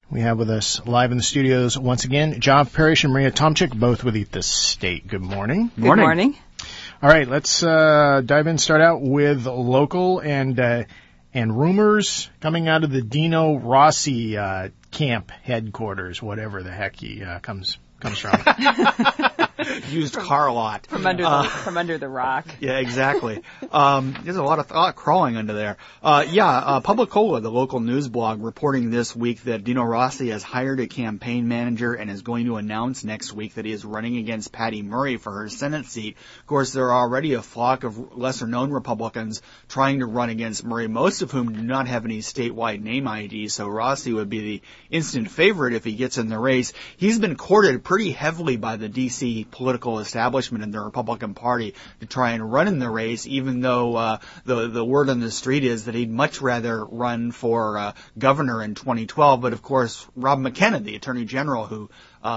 We have with us live in the studios once again, John Parrish and Maria Tomczyk, both with Eat the State. Good morning. Good morning. All right, let's dive in. Start out with local and rumors coming out of the Dino Rossi camp headquarters, whatever the heck he comes from. Used car lot. From under the rock. Yeah, exactly. There's a lot of crawling under there. Publicola, the local news blog, reporting this week that Dino Rossi has hired a campaign manager and is going to announce next week that he is running against Patty Murray for her Senate seat. Of course, there are already a flock of lesser-known Republicans trying to run against Murray, most of whom do not have any statewide name ID, so Rossi would be the instant favorite if he gets in the race. He's been courted pretty heavily by the D.C. political establishment in the Republican Party to try and run in the race, even though the word on the street is that he'd much rather run for governor in 2012. But of course, Rob McKenna, the Attorney General, who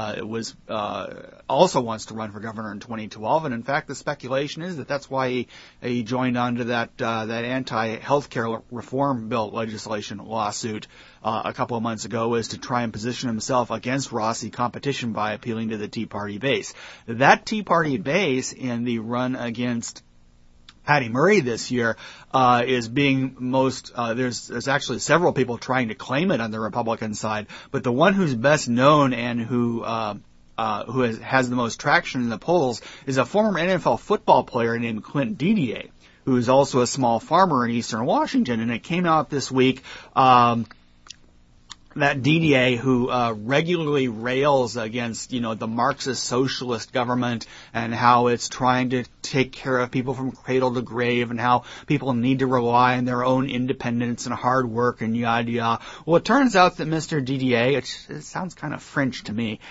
also wants to run for governor in 2012, and in fact, the speculation is that that's why he joined onto that anti-healthcare reform bill legislation lawsuit a couple of months ago, was to try and position himself against Rossi competition by appealing to the Tea Party base. That Tea Party base in the run against Patty Murray this year is being most there's actually several people trying to claim it on the Republican side, but the one who's best known and who has the most traction in the polls is a former NFL football player named Clint Didier, who is also a small farmer in eastern Washington. And it came out this week that Didier, who regularly rails against, the Marxist socialist government and how it's trying to take care of people from cradle to grave and how people need to rely on their own independence and hard work and yada yada. Well, it turns out that Mr. Didier, it sounds kind of French to me,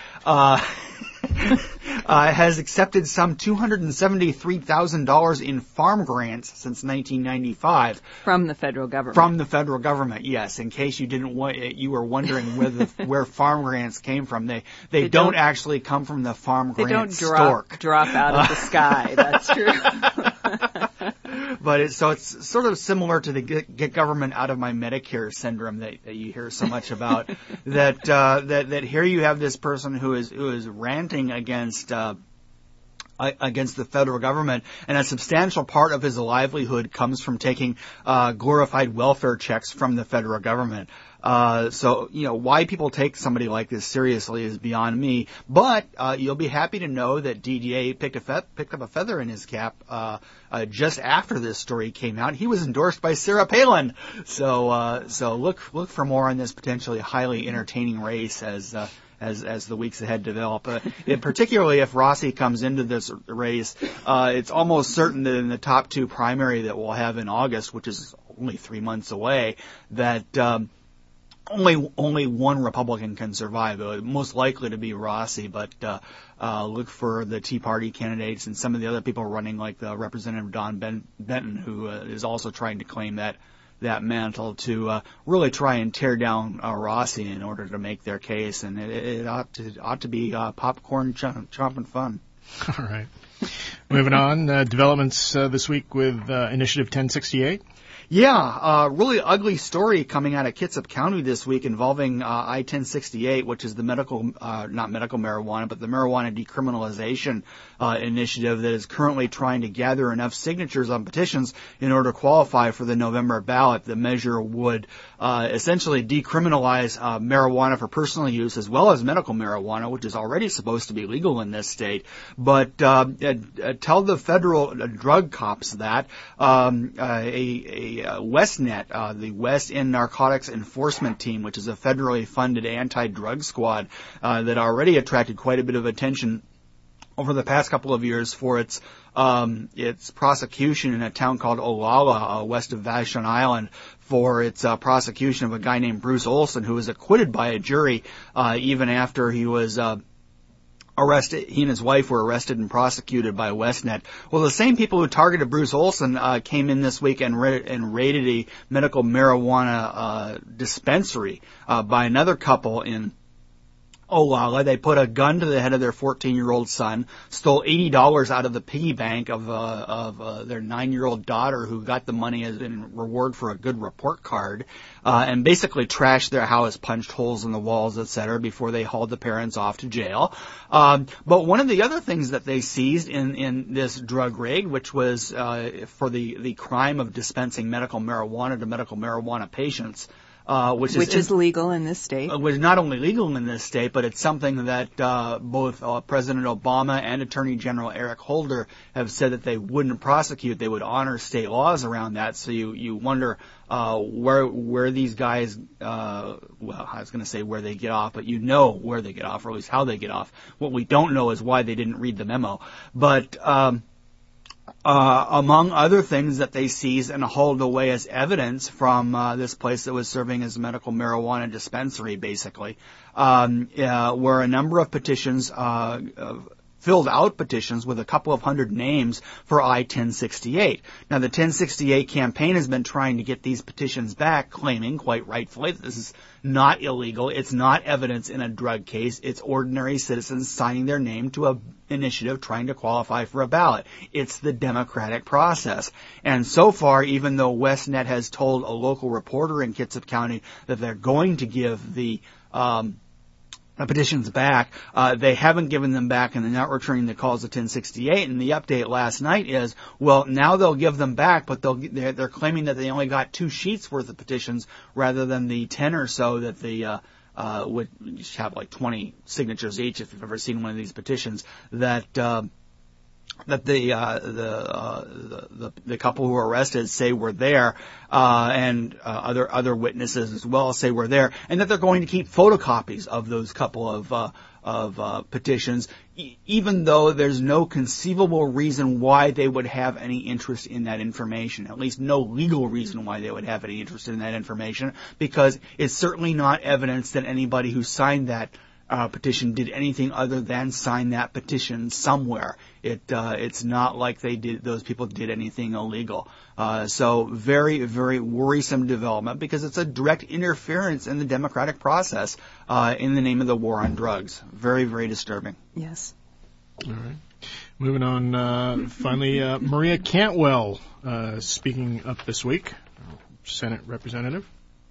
has accepted some $273,000 in farm grants since 1995 from the federal government. From the federal government, yes. In case you you were wondering where farm grants came from, they don't actually come from the farm grant stork. They don't drop out of the sky. That's true. But it's sort of similar to the get government out of my Medicare syndrome that you hear so much about. that here you have this person who is ranting against the federal government, and a substantial part of his livelihood comes from taking glorified welfare checks from the federal government. So why people take somebody like this seriously is beyond me. But you'll be happy to know that DDA picked up a feather in his cap just after this story came out. He was endorsed by Sarah Palin. So look for more on this potentially highly entertaining race as the weeks ahead develop. Particularly if Rossi comes into this race, it's almost certain that in the top two primary that we'll have in August, which is only 3 months away, that only one Republican can survive. Most likely to be Rossi, but look for the Tea Party candidates and some of the other people running, like the Representative Don Benton, who is also trying to claim that mantle to really try and tear down Rossi in order to make their case, and it ought to be popcorn chomping fun. All right. Moving on, developments this week with Initiative 1068. Yeah, really ugly story coming out of Kitsap County this week involving I-1068, which is the not medical marijuana, but the marijuana decriminalization initiative that is currently trying to gather enough signatures on petitions in order to qualify for the November ballot. The measure would essentially decriminalize marijuana for personal use as well as medical marijuana, which is already supposed to be legal in this state. But tell the federal drug cops that WestNet, the West End Narcotics Enforcement Team, which is a federally funded anti-drug squad that already attracted quite a bit of attention over the past couple of years for its prosecution in a town called Olalla, west of Vashon Island, for its prosecution of a guy named Bruce Olson, who was acquitted by a jury even after he was arrested. He and his wife were arrested and prosecuted by WestNet. Well, the same people who targeted Bruce Olson came in this week and raided a medical marijuana dispensary by another couple in Olala. They put a gun to the head of their 14-year-old son, stole $80 out of the piggy bank of their 9-year-old daughter, who got the money as in reward for a good report card, and basically trashed their house, punched holes in the walls, etc., before they hauled the parents off to jail. But one of the other things that they seized in this drug raid, which was for the crime of dispensing medical marijuana to medical marijuana patients, which is legal in this state. Was not only legal in this state, but it's something that both President Obama and Attorney General Eric Holder have said that they wouldn't prosecute. They would honor state laws around that. So you wonder where these guys, well, I was going to say where they get off, but you know where they get off, or at least how they get off. What we don't know is why they didn't read the memo. But among other things that they seized and hauled away as evidence from this place that was serving as a medical marijuana dispensary, basically, were a number of petitions, filled out petitions with a couple of hundred names for I-1068. Now, the 1068 campaign has been trying to get these petitions back, claiming, quite rightfully, that this is not illegal. It's not evidence in a drug case. It's ordinary citizens signing their name to a initiative trying to qualify for a ballot. It's the democratic process. And so far, even though WestNet has told a local reporter in Kitsap County that they're going to give the petitions back, they haven't given them back, and they're not returning the calls of 1068. And the update last night is, well, now they'll give them back, but they're claiming that they only got 2 sheets worth of petitions rather than the 10 or so that the would have like 20 signatures each. If you've ever seen one of these petitions, that the couple who were arrested say were there, and other witnesses as well say were there, and that they're going to keep photocopies of those couple of petitions, even though there's no conceivable reason why they would have any interest in that information, at least no legal reason why they would have any interest in that information, because it's certainly not evidence that anybody who signed that petition did anything other than sign that petition somewhere. It's not like those people did anything illegal. So very, very worrisome development, because it's a direct interference in the democratic process in the name of the war on drugs. Very, very disturbing. Yes. All right. Moving on, finally, Maria Cantwell speaking up this week, Senate representative.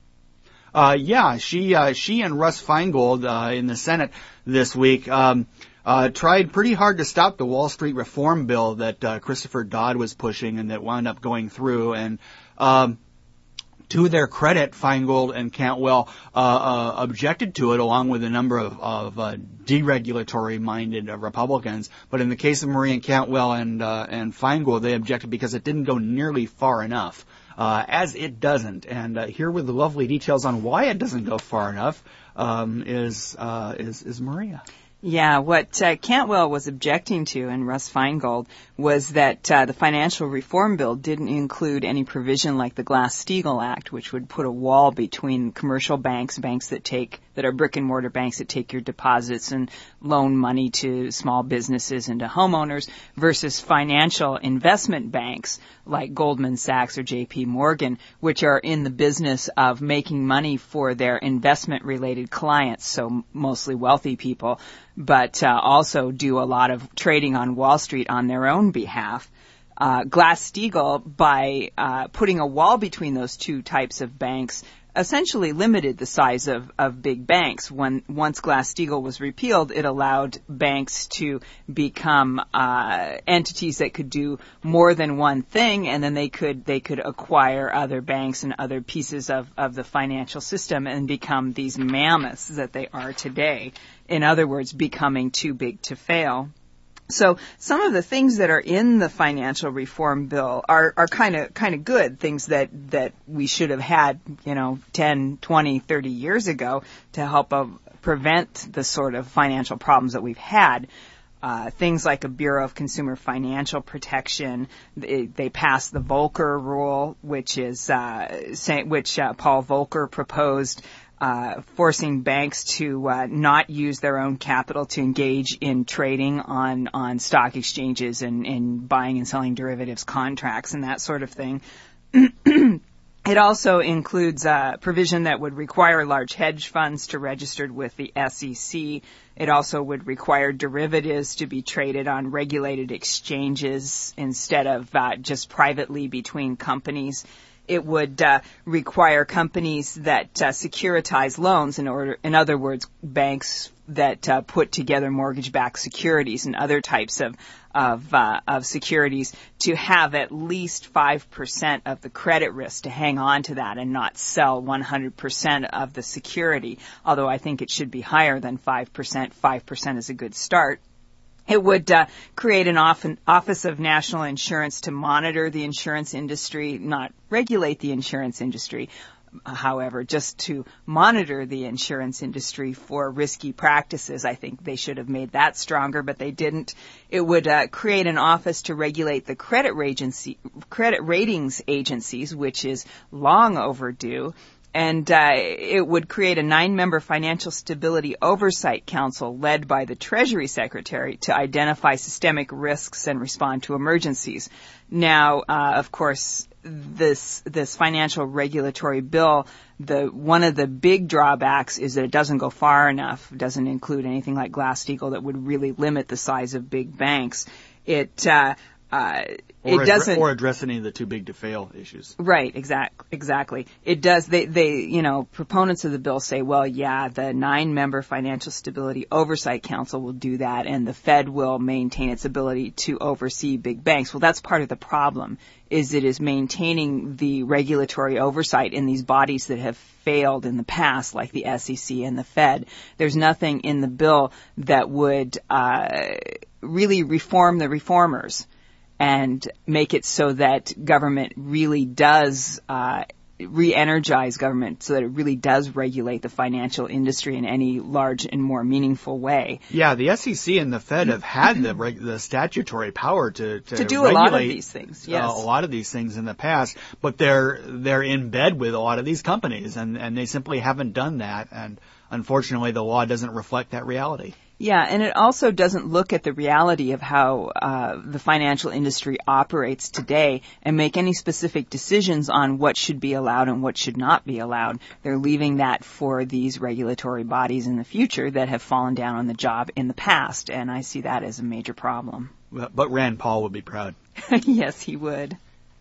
She and Russ Feingold in the Senate this week tried pretty hard to stop the Wall Street reform bill that Christopher Dodd was pushing and that wound up going through. And to their credit, Feingold and Cantwell objected to it, along with a number of deregulatory-minded Republicans. But in the case of Maria Cantwell and Feingold, they objected because it didn't go nearly far enough. As it doesn't. And here with the lovely details on why it doesn't go far enough is Maria. Yeah, what Cantwell was objecting to, and Russ Feingold, was that the financial reform bill didn't include any provision like the Glass-Steagall Act, which would put a wall between commercial banks that are brick-and-mortar banks that take your deposits and loan money to small businesses and to homeowners, versus financial investment banks like Goldman Sachs or J.P. Morgan, which are in the business of making money for their investment-related clients, so mostly wealthy people, but also do a lot of trading on Wall Street on their own behalf. Glass-Steagall, by putting a wall between those two types of banks, essentially limited the size of big banks. Once Glass-Steagall was repealed, it allowed banks to become entities that could do more than one thing, and then they could acquire other banks and other pieces of the financial system and become these mammoths that they are today. In other words, becoming too big to fail. So some of the things that are in the financial reform bill are kind of good, things that we should have had, 10, 20, 30 years ago to help prevent the sort of financial problems that we've had. Things like a Bureau of Consumer Financial Protection. They passed the Volcker rule, which Paul Volcker proposed, forcing banks to not use their own capital to engage in trading on stock exchanges and buying and selling derivatives contracts and that sort of thing. It also includes a provision that would require large hedge funds to register with the SEC. It also would require derivatives to be traded on regulated exchanges instead of just privately between companies. It would require companies that securitize loans, in other words, banks that put together mortgage-backed securities and other types of securities, to have at least 5% of the credit risk, to hang on to that and not sell 100% of the security. Although I think it should be higher than 5%. 5% is a good start. It would create an Office of National Insurance to monitor the insurance industry, not regulate the insurance industry, however, just to monitor the insurance industry for risky practices. I think they should have made that stronger, but they didn't. It would create an office to regulate the credit ratings agencies, which is long overdue. And it would create a 9-member Financial Stability Oversight Council led by the Treasury Secretary to identify systemic risks and respond to emergencies. Now, of course, this financial regulatory bill, one of the big drawbacks is that it doesn't go far enough. It doesn't include anything like Glass-Steagall that would really limit the size of big banks. It doesn't address any of the too big to fail issues. Right, exactly. It does. They proponents of the bill say, well, yeah, the 9-member Financial Stability Oversight Council will do that, and the Fed will maintain its ability to oversee big banks. Well, that's part of the problem, is it is maintaining the regulatory oversight in these bodies that have failed in the past, like the SEC and the Fed. There's nothing in the bill that would really reform the reformers and make it so that government really does re-energize government, so that it really does regulate the financial industry in any large and more meaningful way. Yeah, the SEC and the Fed have had the statutory power to do regulate a lot of these things. Yes, a lot of these things in the past, but they're in bed with a lot of these companies, and they simply haven't done that. And unfortunately, the law doesn't reflect that reality. Yeah, and it also doesn't look at the reality of how the financial industry operates today and make any specific decisions on what should be allowed and what should not be allowed. They're leaving that for these regulatory bodies in the future that have fallen down on the job in the past, and I see that as a major problem. But Rand Paul would be proud. Yes, he would.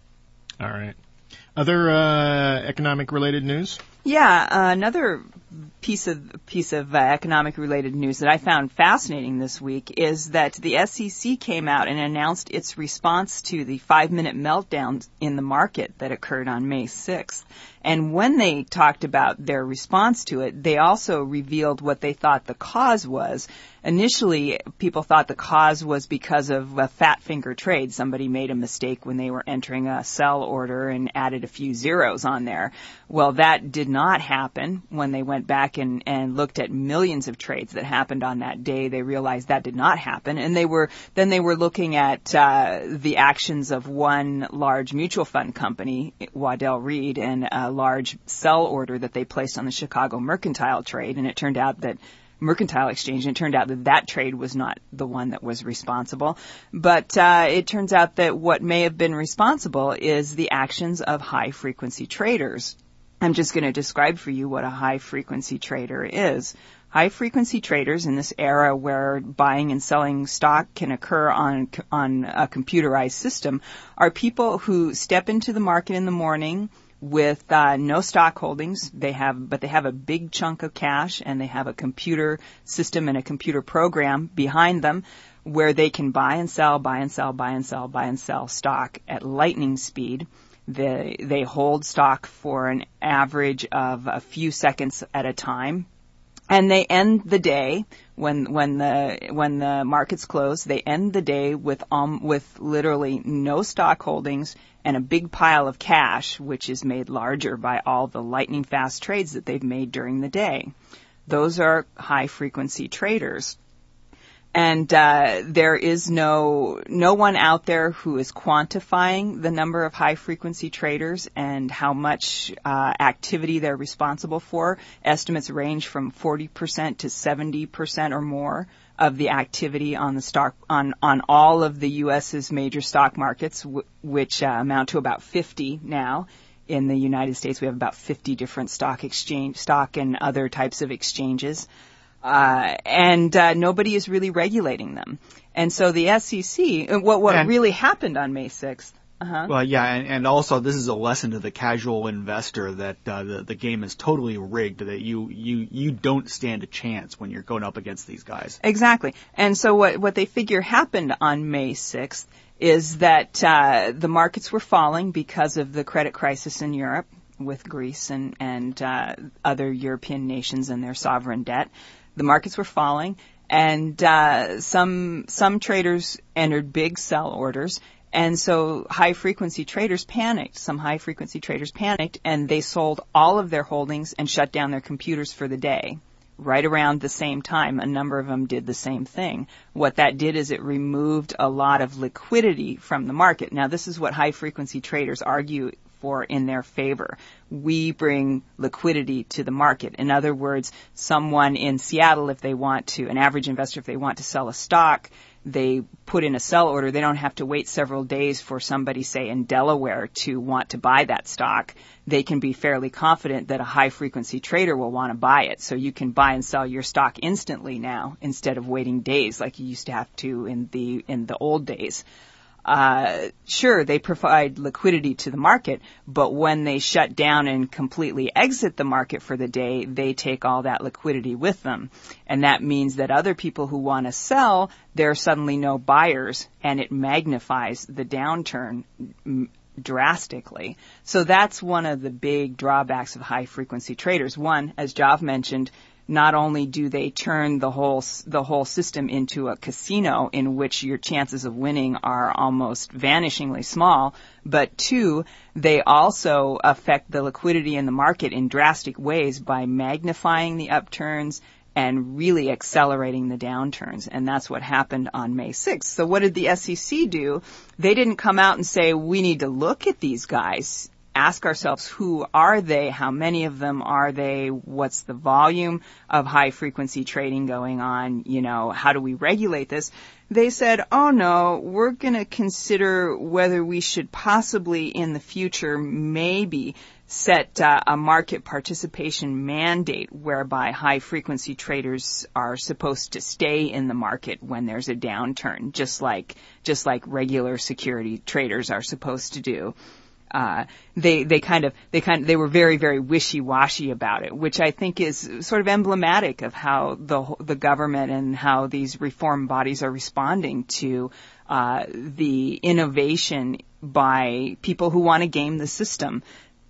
All right. Other economic-related news? Yeah, another piece of economic-related news that I found fascinating this week is that the SEC came out and announced its response to the 5-minute meltdown in the market that occurred on May 6th. And when they talked about their response to it, they also revealed what they thought the cause was. Initially, people thought the cause was because of a fat finger trade. Somebody made a mistake when they were entering a sell order and added a few zeros on there. Well, that did not happen. When they went back and looked at millions of trades that happened on that day, they realized that did not happen. And they were looking at the actions of one large mutual fund company, Waddell Reed, and a large sell order that they placed on the Chicago Mercantile Trade, and it turned out that Mercantile Exchange, and it turned out that trade was not the one that was responsible. But it turns out that what may have been responsible is the actions of high-frequency traders. I'm just going to describe for you what a high-frequency trader is. High-frequency traders, in this era where buying and selling stock can occur on a computerized system, are people who step into the market in the morning with no stock holdings. But they have a big chunk of cash, and they have a computer system and a computer program behind them where they can buy and sell stock at lightning speed. They hold stock for an average of a few seconds at a time. And they end the day when the markets close. They end the day with literally no stock holdings and a big pile of cash, which is made larger by all the lightning fast trades that they've made during the day. Those are high frequency traders. And there is no one out there who is quantifying the number of high-frequency traders and how much activity they're responsible for. Estimates range from 40% to 70% or more of the activity on the stock on all of the U.S.'s major stock markets, which amount to about 50 now, In the United States, we have about 50 different stock and other types of exchanges. And nobody is really regulating them. And so the SEC, what really happened on May 6th. Well, yeah, and also this is a lesson to the casual investor that the game is totally rigged, that you don't stand a chance when you're going up against these guys. Exactly. And so what they figure happened on May 6th is that the markets were falling because of the credit crisis in Europe with Greece and other European nations and their sovereign debt. The markets were falling, and some traders entered big sell orders. And so high-frequency traders panicked. Some high-frequency traders panicked, and they sold all of their holdings and shut down their computers for the day. Right around the same time, a number of them did the same thing. What that did is it removed a lot of liquidity from the market. Now, this is what high-frequency traders argue for in their favor. We bring liquidity to the market. In other words, someone in Seattle, an average investor, if they want to sell a stock, they put in a sell order. They don't have to wait several days for somebody, say, in Delaware to want to buy that stock. They can be fairly confident that a high-frequency trader will want to buy it. So you can buy and sell your stock instantly now instead of waiting days like you used to have to in the old days. Sure, they provide liquidity to the market, but when they shut down and completely exit the market for the day, they take all that liquidity with them. And that means that other people who want to sell, there are suddenly no buyers, and it magnifies the downturn drastically. So that's one of the big drawbacks of high-frequency traders. One, as Jav mentioned, not only do they turn the whole system into a casino in which your chances of winning are almost vanishingly small, but two, they also affect the liquidity in the market in drastic ways by magnifying the upturns and really accelerating the downturns. And that's what happened on May 6th. So what did the SEC do? They didn't come out and say, we need to look at these guys. Ask ourselves, who are they? How many of them are they? What's the volume of high-frequency trading going on? How do we regulate this? They said, oh, no, we're going to consider whether we should possibly in the future maybe set a market participation mandate whereby high-frequency traders are supposed to stay in the market when there's a downturn, just like regular security traders are supposed to do. They were very, very wishy-washy about it, which I think is sort of emblematic of how the government and how these reform bodies are responding to the innovation by people who want to game the system.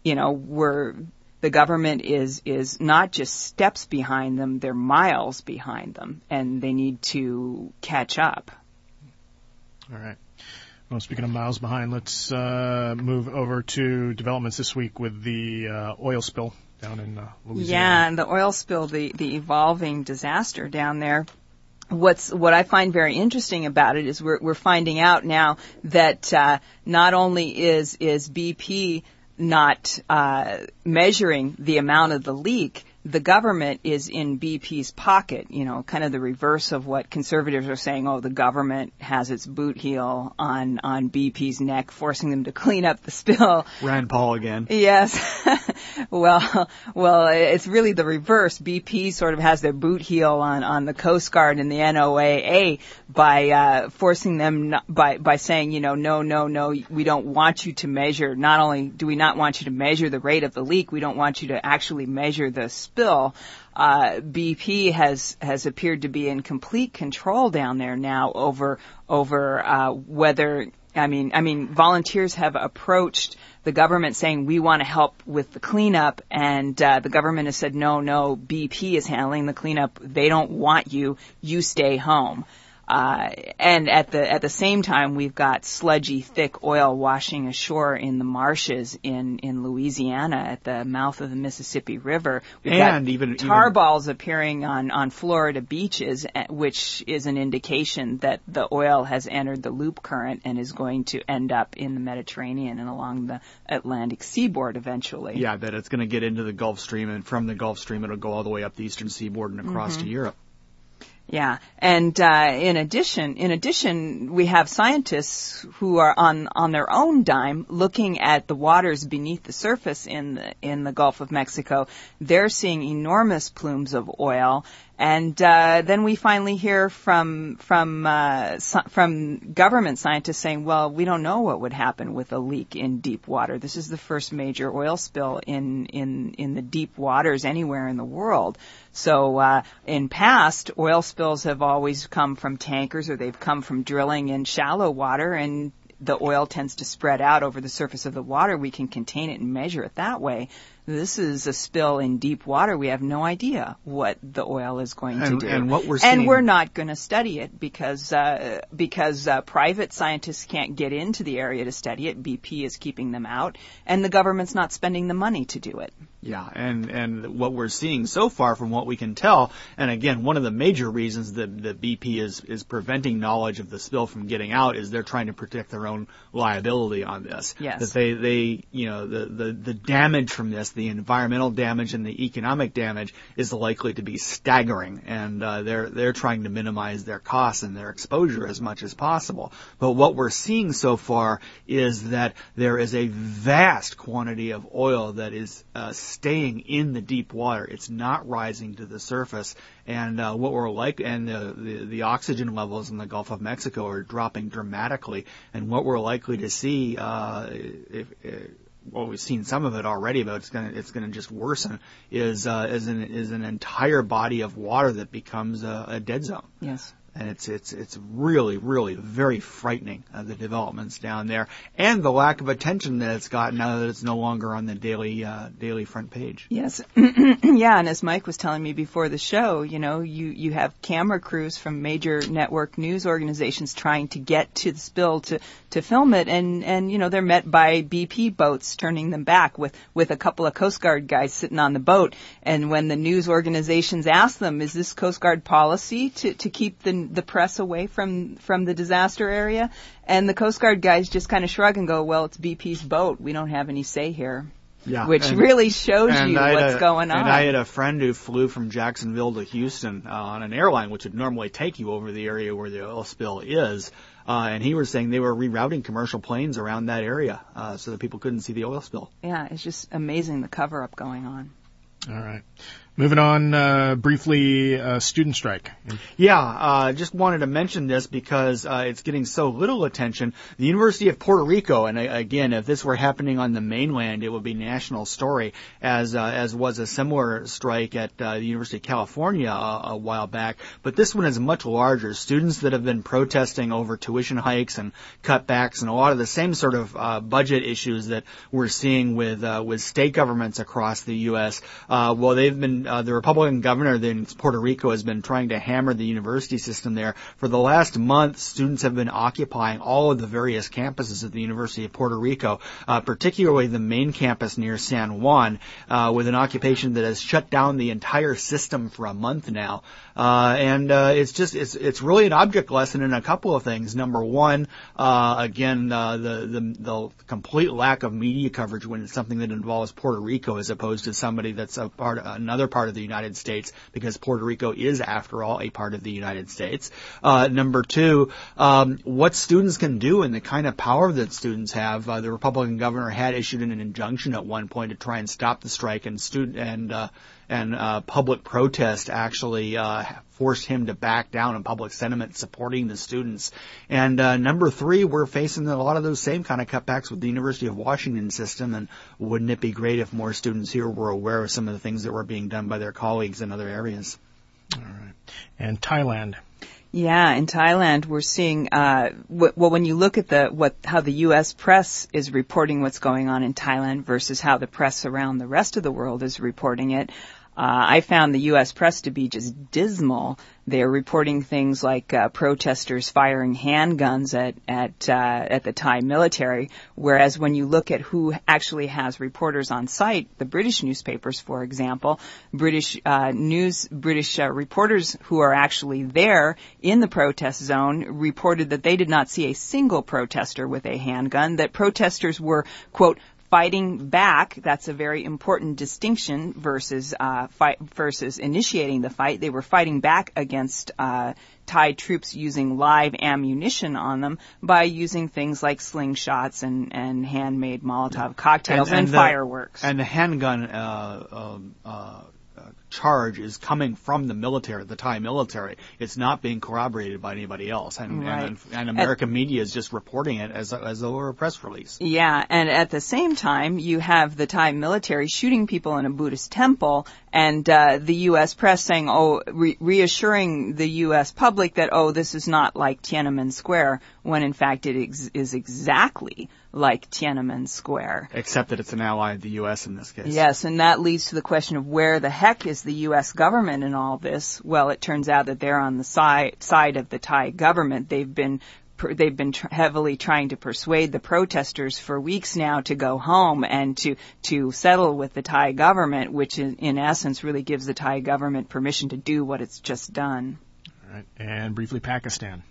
The government is not just steps behind them, they're miles behind them, and they need to catch up. All right. Well, speaking of miles behind, let's move over to developments this week with the oil spill down in Louisiana. Yeah, and the oil spill, the evolving disaster down there. What I find very interesting about it is we're finding out now that not only is BP not measuring the amount of the leak, the government is in BP's pocket, kind of the reverse of what conservatives are saying. Oh, the government has its boot heel on BP's neck, forcing them to clean up the spill. Rand Paul again. Yes. Well, it's really the reverse. BP sort of has their boot heel on the Coast Guard and the NOAA by forcing them, by saying, no, we don't want you to measure. Not only do we not want you to measure the rate of the leak, we don't want you to actually measure the spill. BP has appeared to be in complete control down there now over whether. I mean, volunteers have approached the government saying we want to help with the cleanup, and the government has said no, BP is handling the cleanup. They don't want you. You stay home. And at the same time, we've got sludgy, thick oil washing ashore in the marshes in Louisiana at the mouth of the Mississippi River. We've got tar balls appearing on Florida beaches, which is an indication that the oil has entered the loop current and is going to end up in the Mediterranean and along the Atlantic seaboard eventually. Yeah, that it's going to get into the Gulf Stream, and from the Gulf Stream it'll go all the way up the eastern seaboard and across to Europe. Yeah, and in addition, we have scientists who are on their own dime looking at the waters beneath the surface in the Gulf of Mexico. They're seeing enormous plumes of oil, and then we finally hear from government scientists saying, "Well, we don't know what would happen with a leak in deep water. This is the first major oil spill in the deep waters anywhere in the world." So in past, oil spills have always come from tankers, or they've come from drilling in shallow water, and the oil tends to spread out over the surface of the water. We can contain it and measure it that way. This is a spill in deep water. We have no idea what the oil is going to do. And what we're seeing... And we're not going to study it because private scientists can't get into the area to study it. BP is keeping them out, and the government's not spending the money to do it. Yeah, and what we're seeing so far from what we can tell, and again, one of the major reasons that BP is preventing knowledge of the spill from getting out is they're trying to protect their own liability on this. Yes. That they the damage from this, the environmental damage and the economic damage is likely to be staggering, and they're trying to minimize their costs and their exposure as much as possible. But what we're seeing so far is that there is a vast quantity of oil that is staying in the deep water. It's not rising to the surface, and the oxygen levels in the Gulf of Mexico are dropping dramatically. And what we're likely to see, we've seen some of it already, but it's gonna just worsen, is an entire body of water that becomes a dead zone. Yes. And it's really, really very frightening, the developments down there, and the lack of attention that it's gotten now that it's no longer on the daily front page. Yes. Yeah, and as Mike was telling me before the show, you have camera crews from major network news organizations trying to get to the spill to film it, and they're met by BP boats turning them back with a couple of Coast Guard guys sitting on the boat. And when the news organizations ask them, is this Coast Guard policy to keep the press away from the disaster area? And the Coast Guard guys just kind of shrug and go, well, it's BP's boat. We don't have any say here. Yeah, which really shows you what's going on. And I had a friend who flew from Jacksonville to Houston on an airline, which would normally take you over the area where the oil spill is. And he was saying they were rerouting commercial planes around that area so that people couldn't see the oil spill. Yeah, it's just amazing the cover-up going on. All right. Moving on briefly, student strike. Yeah, just wanted to mention this because it's getting so little attention. The University of Puerto Rico, and again, if this were happening on the mainland, it would be national story, as was a similar strike at the University of California a while back. But this one is much larger. Students that have been protesting over tuition hikes and cutbacks and a lot of the same sort of budget issues that we're seeing with state governments across the U.S. Well, they've been the Republican governor in Puerto Rico has been trying to hammer the university system there. For the last month, students have been occupying all of the various campuses at the University of Puerto Rico, particularly the main campus near San Juan, with an occupation that has shut down the entire system for a month now. It's really an object lesson in a couple of things. Number one, again, the complete lack of media coverage when it's something that involves Puerto Rico as opposed to somebody that's another part of the United States, because Puerto Rico is, after all, a part of the United States. Number two, what students can do and the kind of power that students have. The Republican governor had issued an injunction at one point to try and stop the strike, and public protest actually forced him to back down, and public sentiment supporting the students. And number three, we're facing a lot of those same kind of cutbacks with the University of Washington system, and wouldn't it be great if more students here were aware of some of the things that were being done by their colleagues in other areas? All right. And Thailand. Yeah, in Thailand, we're seeing, when you look at how the U.S. press is reporting what's going on in Thailand versus how the press around the rest of the world is reporting it, I found the U.S. press to be just dismal. They're reporting things like protesters firing handguns at the Thai military, whereas when you look at who actually has reporters on site, the British newspapers, for example, British reporters who are actually there in the protest zone reported that they did not see a single protester with a handgun, that protesters were, quote, fighting back. That's a very important distinction versus initiating the fight. They were fighting back against Thai troops using live ammunition on them by using things like slingshots and handmade Molotov cocktails and fireworks. And the handgun charge is coming from the military, the Thai military. It's not being corroborated by anybody else. And American media is just reporting it as though it were a press release. Yeah, and at the same time, you have the Thai military shooting people in a Buddhist temple, and the U.S. press saying, reassuring the U.S. public that, this is not like Tiananmen Square, when in fact it is exactly like Tiananmen Square. Except that it's an ally of the U.S. in this case. Yes, and that leads to the question of where the heck is the U.S. government in all this? Well, it turns out that they're on the side of the Thai government. They've been heavily trying to persuade the protesters for weeks now to go home and to settle with the Thai government, which in essence really gives the Thai government permission to do what it's just done. All right. And briefly, Pakistan.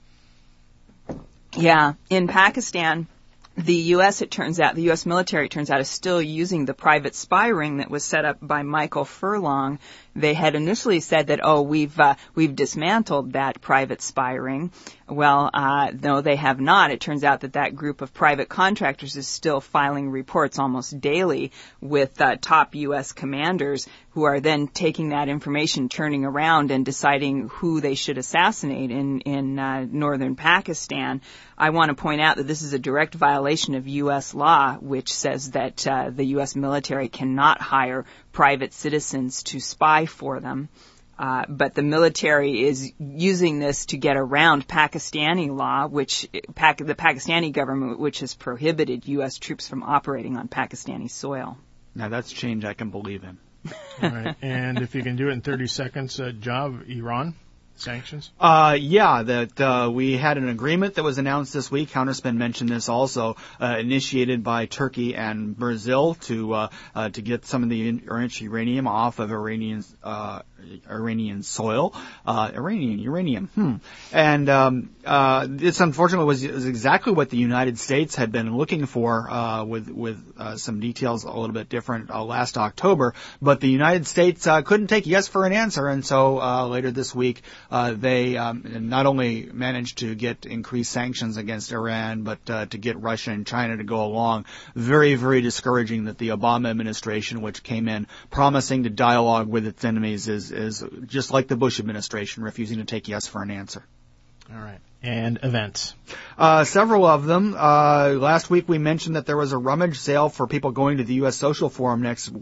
Yeah, in Pakistan, the U.S. military, it turns out, is still using the private spy ring that was set up by Michael Furlong. They had initially said that, we've dismantled that private spy ring. Well, no, they have not. It turns out that group of private contractors is still filing reports almost daily with top U.S. commanders who are then taking that information, turning around and deciding who they should assassinate in northern Pakistan. I want to point out that this is a direct violation of U.S. law, which says that the U.S. military cannot hire private citizens to spy for them. But the military is using this to get around Pakistani law, the Pakistani government, which has prohibited U.S. troops from operating on Pakistani soil. Now that's change I can believe in. All right. And if you can do it in 30 seconds, Jav, Iran sanctions? We had an agreement that was announced this week. Counterspin mentioned this also, initiated by Turkey and Brazil to get some of the enriched uranium off of Iranian soil, uranium. And it's unfortunately was exactly what the United States had been looking for, with some details a little bit different last October. But the United States couldn't take yes for an answer, and so later this week they not only managed to get increased sanctions against Iran, but to get Russia and China to go along. Very, very discouraging that the Obama administration, which came in promising to dialogue with its enemies, is just like the Bush administration, refusing to take yes for an answer. All right. And events. Several of them. Last week we mentioned that there was a rummage sale for people going to the U.S. Social Forum next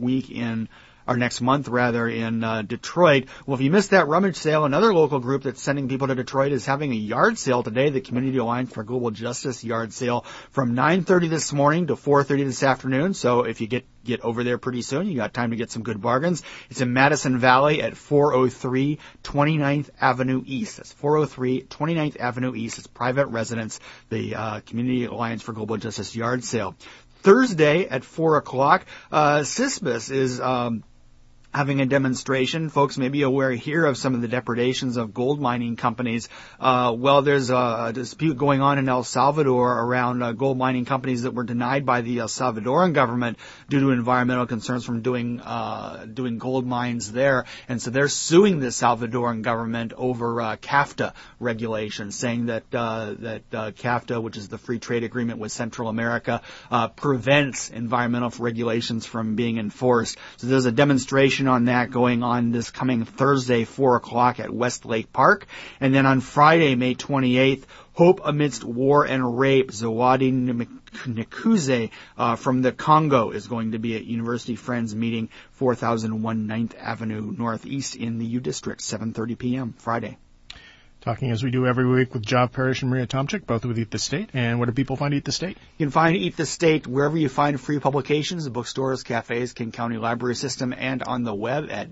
month in Detroit. Well, if you missed that rummage sale, another local group that's sending people to Detroit is having a yard sale today, the Community Alliance for Global Justice yard sale from 9:30 this morning to 4:30 this afternoon. So if you get over there pretty soon, you got time to get some good bargains. It's in Madison Valley at 403 29th Avenue East. That's 403 29th Avenue East. It's private residence, the Community Alliance for Global Justice yard sale. Thursday at 4 o'clock, CISPAS is having a demonstration. Folks may be aware here of some of the depredations of gold mining companies. There's a dispute going on in El Salvador around gold mining companies that were denied by the El Salvadoran government due to environmental concerns from doing gold mines there. And so they're suing the Salvadoran government over CAFTA regulations, saying that CAFTA, which is the free trade agreement with Central America, prevents environmental regulations from being enforced. So there's a demonstration on that going on this coming Thursday, 4 o'clock at Westlake Park. And then on Friday, May 28th, Hope Amidst War and Rape, Zawadi Nikuze from the Congo is going to be at University Friends meeting, 4001 9th Avenue Northeast in the U District, 7:30 p.m. Friday. Talking as we do every week with Jav Parrish and Maria Tomczyk, both with Eat the State. And where do people find Eat the State? You can find Eat the State wherever you find free publications, the bookstores, cafes, King County Library System, and on the web at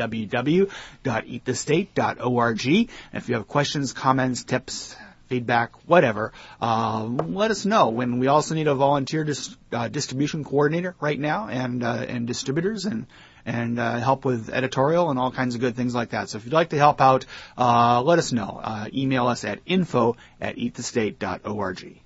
www.eatthestate.org. And if you have questions, comments, tips, feedback, whatever, let us know. When we also need a volunteer distribution coordinator right now, and distributors and help with editorial and all kinds of good things like that. So if you'd like to help out, let us know. Email us at info@eatthestate.org.